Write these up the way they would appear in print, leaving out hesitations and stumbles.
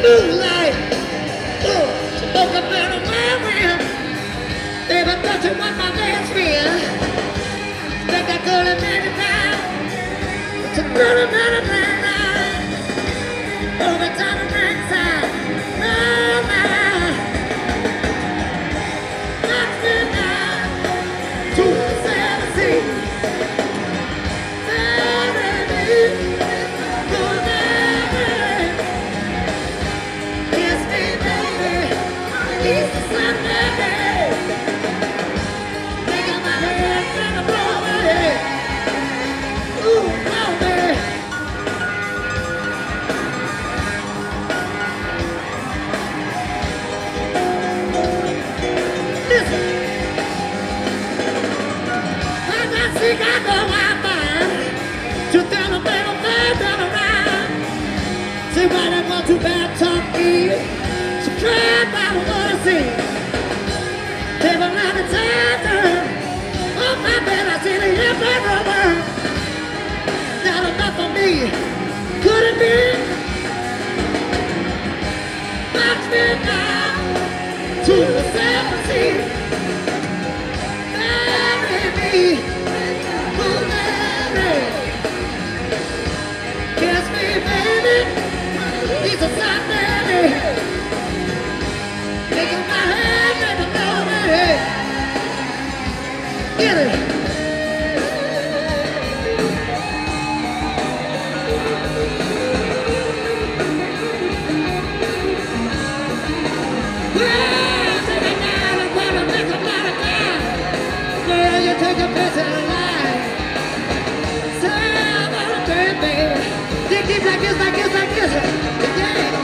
moonlight. Oh, she woke up in a whirlwind. Baby, thought you want my best friend. Think I could have made it down. It's a little bit of pain. Over time and ringside. Oh, my. Knocks me down to the 17. Chicago, I find you tell a little man down around. See why they want to bad talk me. She cried by the water sea. Table on the tender. Oh my bed, I see the empty rubber. Not enough for me. Could it be? Knock me down to the 17. Marry me. Kiss me, baby. He's a fine baby. Taking my hand, baby, know me. Get it. Well, take it down, I'm gonna make a lot of time. Girl, you take a piece of life. Keep like this, like this, like this. Yeah.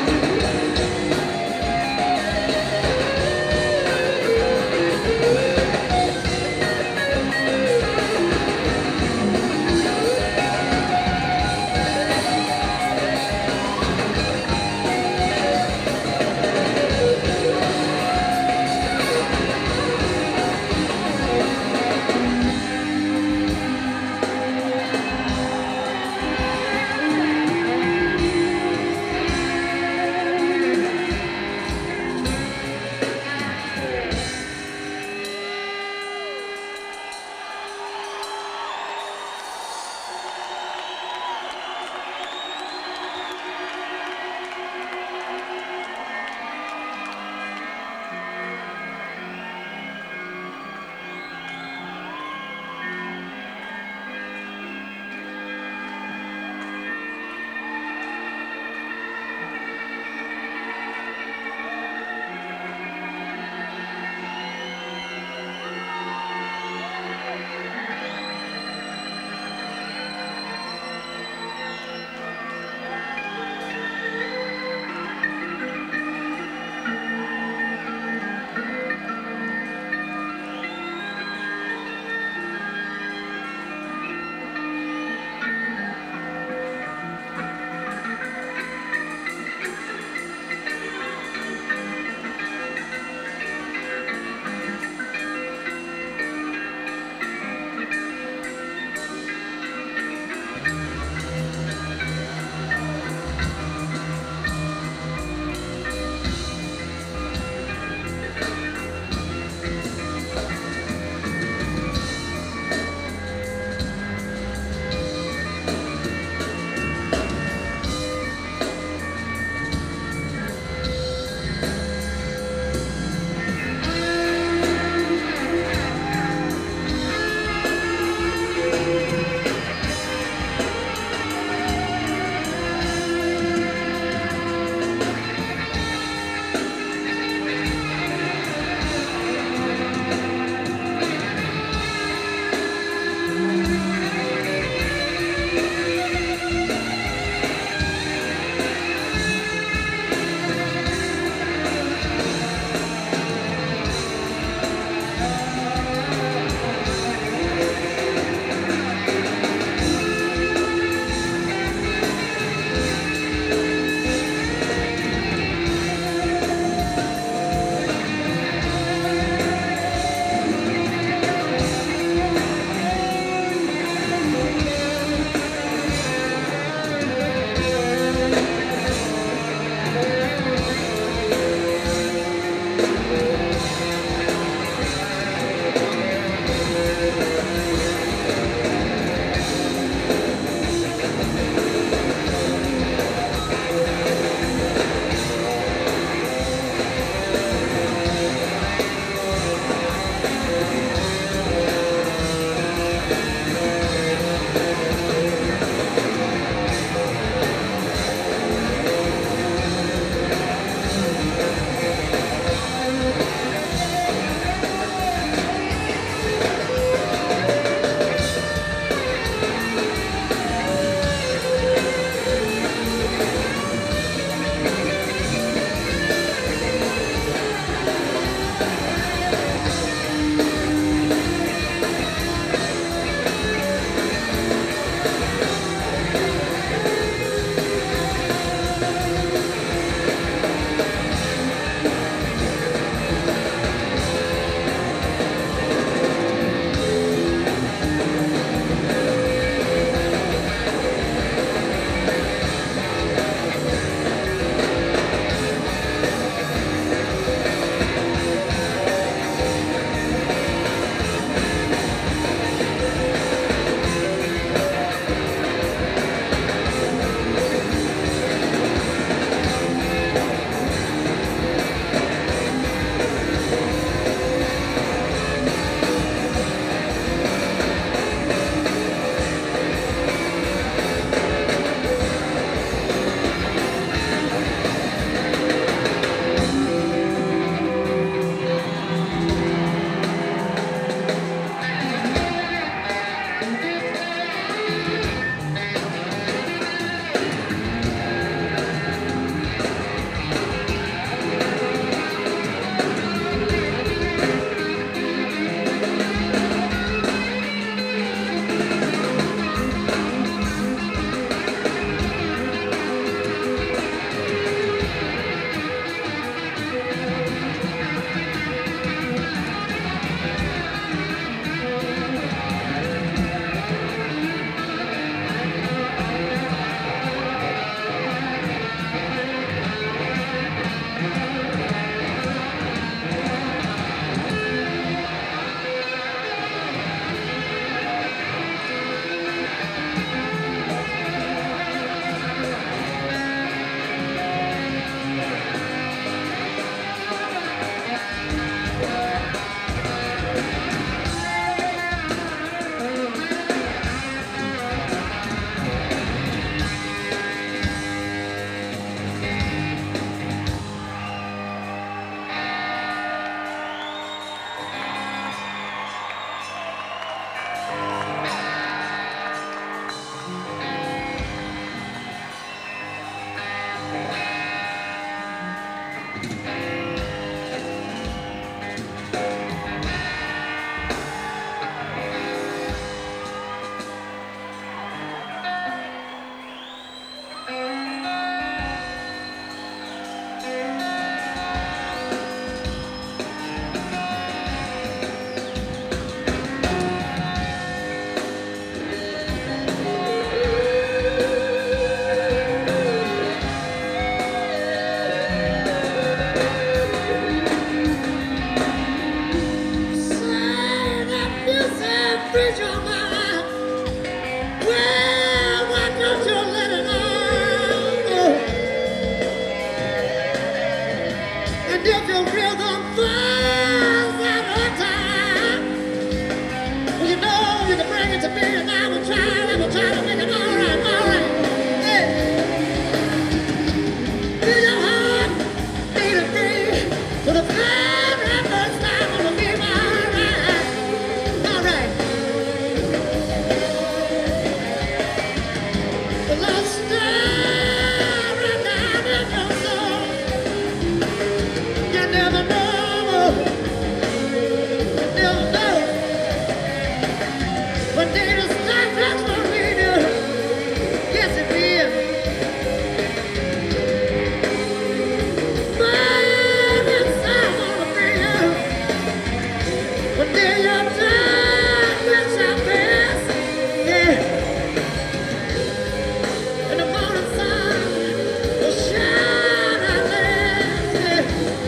And if your rhythm falls out of time, well, you know you can bring it to me, and I will try to make it all right, all right. Hey. Feel your heart beating free to the very first time of the game, all right, all right. The love star right down in your soul. You never know, never know. When day to start, that's what we do. Yes, it will. But it's all gonna bring you. When day you're done, that's our best. Yeah. And the morning sun will shine our lands. Yeah.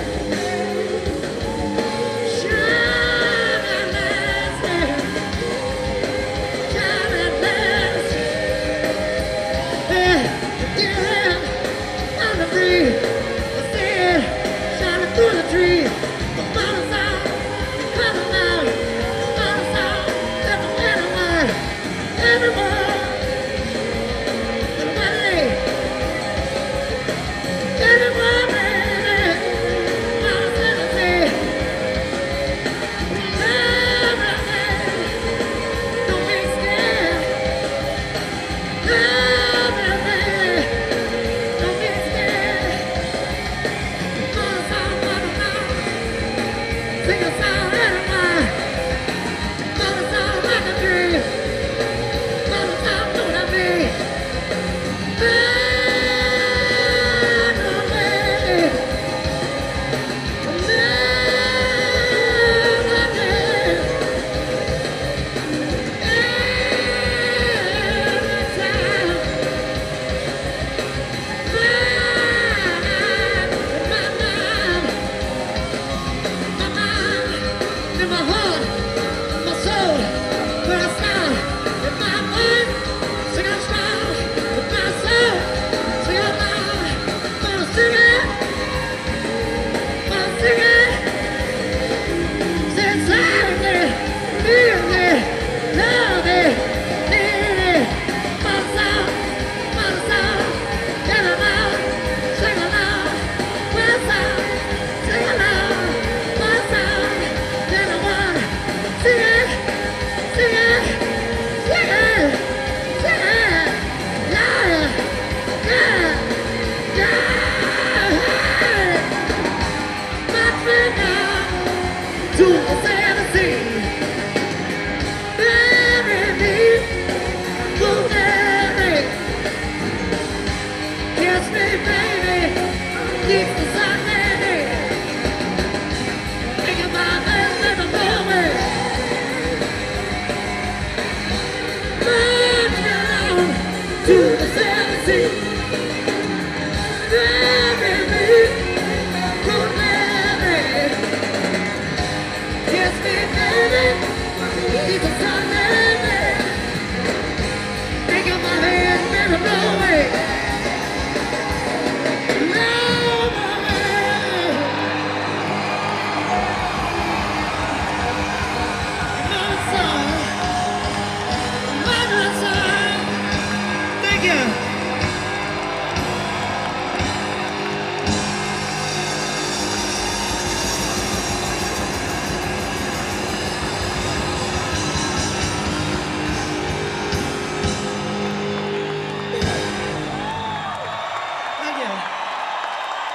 Shine our lands. Yeah. Shine our lands. Yeah. Yeah. On the breeze. I said, shining through the trees. The morning sun coming out. The morning sun everywhere. Everywhere. Sing a song anyway. Mother song like a dream. Mother song doing a me. In my heart, my soul, where I stand, in my mind, sing out strong, with my soul, sing out loud, gonna sing it, say it silently, nearly, love it, need it, my soul, get it out, sing it loud, my soul, sing it loud, my soul, get it out, sing it, sing it, sing it, sing it, yeah, yeah, yeah. My finger to the sandy sea, bury me, bury me, kiss me, baby, deep